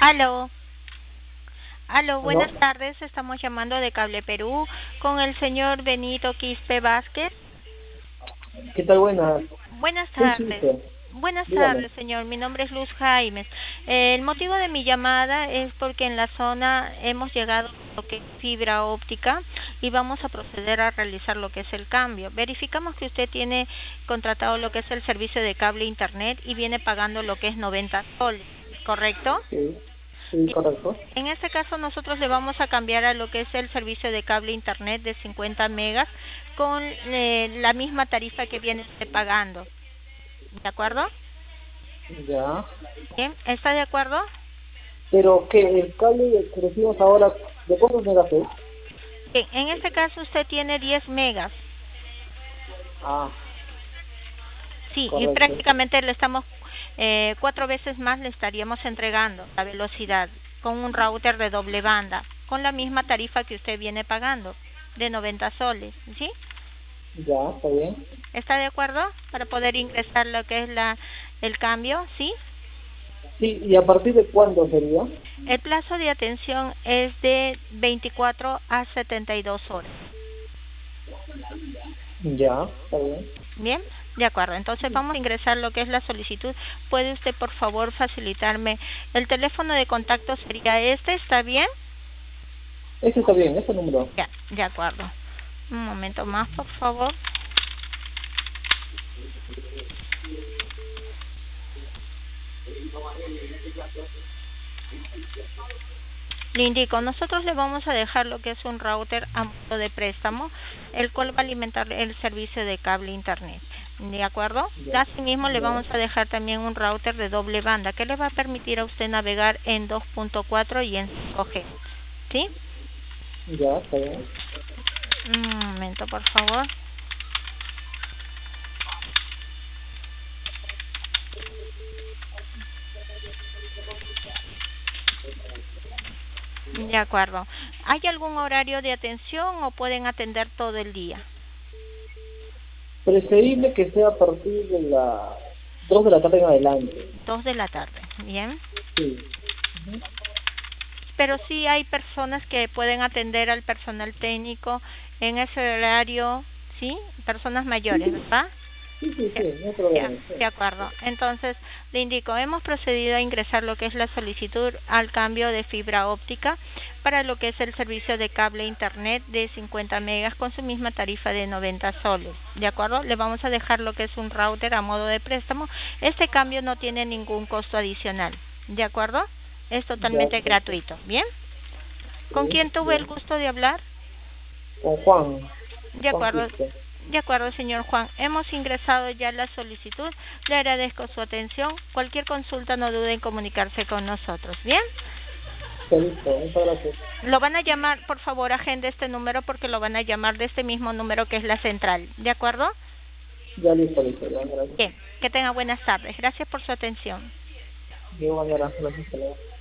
Aló, aló, buenas ¿Aló? tardes. Estamos llamando de Cable Perú con el señor Benito Quispe Vázquez. ¿Qué tal? Buenas. Buenas Soy su tardes. hijo. Buenas Dígame. tardes, señor. Mi nombre es Luz Jaimes. El motivo de mi llamada es porque en la zona hemos llegado a lo que es fibra óptica y vamos a proceder a realizar lo que es el cambio. Verificamos que usted tiene contratado lo que es el servicio de cable internet y viene pagando lo que es 90 soles, ¿correcto? Sí, sí, Bien. correcto. En este caso nosotros le vamos a cambiar a lo que es el servicio de cable internet de 50 megas con la misma tarifa que viene usted pagando. ¿De acuerdo? Ya. Bien, ¿está de acuerdo? Pero que el cable que recibimos ahora, ¿de cuántos megas es? Bien, en este caso usted tiene 10 megas. Ah, Sí, y correcto. prácticamente le estamos 4 veces más le estaríamos entregando la velocidad con un router de doble banda, con la misma tarifa que usted viene pagando, de 90 soles, ¿sí? Ya, está bien. ¿Está de acuerdo? Para poder ingresar lo que es el cambio, ¿sí? Sí, ¿y a partir de cuándo sería? El plazo de atención es de 24 a 72 horas. Ya, está bien. Bien, de acuerdo. Entonces vamos a ingresar lo que es la solicitud. ¿Puede usted, por favor, facilitarme el teléfono de contacto? ¿Sería este? ¿Está bien? Ese está bien, ese número. Ya, de acuerdo. Un momento más, por favor. Le indico, nosotros le vamos a dejar lo que es un router a modo de préstamo, el cual va a alimentar el servicio de cable internet. ¿De acuerdo? Ya, Asimismo, le ya, vamos a dejar también un router de doble banda que le va a permitir a usted navegar en 2.4 y en 5G. ¿Sí? ya, está bien. Un momento, por favor. De acuerdo. ¿Hay algún horario de atención o pueden atender todo el día? Preferible que sea a partir de las 2 de la tarde en adelante. 2 de la tarde. Bien. Sí. Ujú. Pero sí hay personas que pueden atender al personal técnico en ese horario, ¿sí? Personas Sí, mayores, sí, ¿verdad? sí, sí, Ya, sí, no hay ya, problema. Sí. de acuerdo. Entonces, le indico, hemos procedido a ingresar lo que es la solicitud al cambio de fibra óptica para lo que es el servicio de cable internet de 50 megas con su misma tarifa de 90 soles. ¿De acuerdo? Le vamos a dejar lo que es un router a modo de préstamo. Este cambio no tiene ningún costo adicional. ¿De acuerdo? Es Ya, totalmente correcto. gratuito. ¿Bien? ¿Con Sí, quién tuve el bien. gusto de hablar? Con Juan, De Juan acuerdo, Quispe. de acuerdo, señor Juan. Hemos ingresado ya la solicitud. Le agradezco su atención. Cualquier consulta no dude en comunicarse con nosotros. ¿Bien? Listo, muchas gracias. Lo van a llamar, por favor, agende este número porque lo van a llamar de este mismo número que es la central. ¿De acuerdo? Ya listo, listo, ya, gracias. Bien, que tenga buenas tardes. Gracias por su atención. De igual manera, gracias, hasta luego.